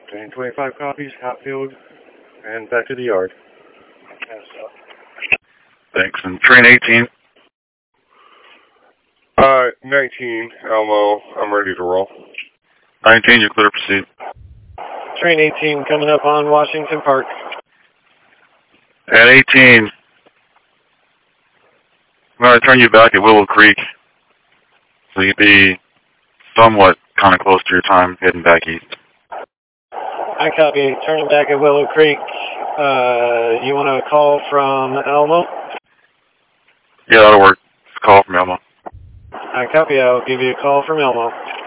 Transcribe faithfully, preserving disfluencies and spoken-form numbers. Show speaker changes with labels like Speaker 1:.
Speaker 1: And twenty-five copies, Hatfield, and back to the yard.
Speaker 2: Thanks. And train eighteen?
Speaker 1: Uh, nineteen, Elmo, I'm ready to roll.
Speaker 2: nineteen, you're clear to proceed.
Speaker 1: Train eighteen coming up on Washington Park.
Speaker 2: At eighteen, I'm going to turn you back at Willow Creek, so you'd be somewhat kind of close to your time heading back east.
Speaker 1: I copy. Turning back at Willow Creek. Uh, you want a call from Elmo?
Speaker 2: Yeah, that'll work. Call from Elmo.
Speaker 1: I copy. I'll give you a call from Elmo.